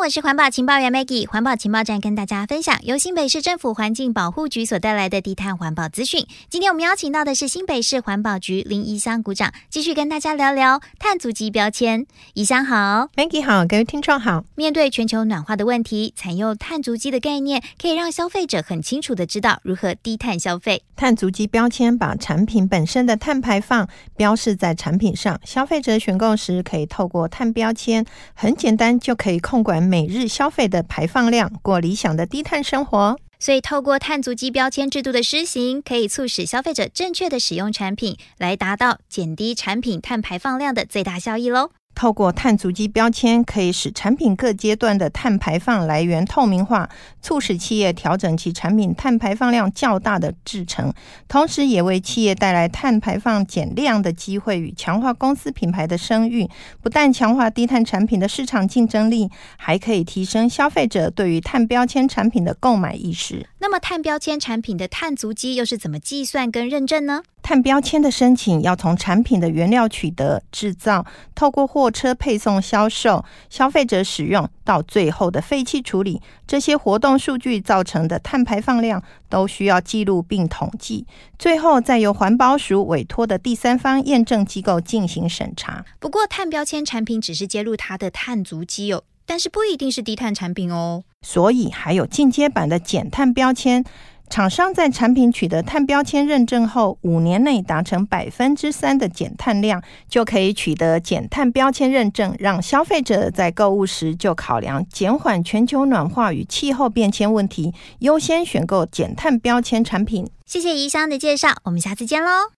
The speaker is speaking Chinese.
我是环保情报员 Maggie， 环保情报站跟大家分享由新北市政府环境保护局所带来的低碳环保资讯。今天我们邀请到的是新北市环保局林宜香股长，继续跟大家聊聊碳足迹标签。宜香好。 Maggie 好，各位听众好。 面对全球暖化的问题，采用碳足迹的概念可以让消费者很清楚的知道如何低碳消费。 碳足迹标签把产品本身的碳排放标示在产品上，消费者选购时可以透过碳标签很简单就可以控管每日消费的排放量，过理想的低碳生活。 所以透过碳足迹标签制度的施行，可以促使消费者正确的使用产品，来达到减低产品碳排放量的最大效益咯。 透过碳足迹标签可以使产品各阶段的碳排放来源透明化，促使企业调整其产品碳排放量较大的制程，同时也为企业带来碳排放减量的机会与强化公司品牌的声誉。不但强化低碳产品的市场竞争力，还可以提升消费者对于碳标签产品的购买意识。 那么碳标签产品的碳足迹又是怎么计算跟认证呢？ 碳标签的申请要从产品的原料取得、制造，透过货车配送、销售、消费者使用，到最后的废弃处理，这些活动数据造成的碳排放量都需要记录并统计，最后再由环保署委托的第三方验证机构进行审查。 不过碳标签产品只是揭露它的碳足迹哦，但是不一定是低碳产品哦。 所以还有进阶版的减碳标签，厂商在产品取得碳标签认证后，5年内达成3%的减碳量，就可以取得减碳标签认证，让消费者在购物时就考量减缓全球暖化与气候变迁问题，优先选购减碳标签产品。 谢谢宜香的介绍，我们下次见咯。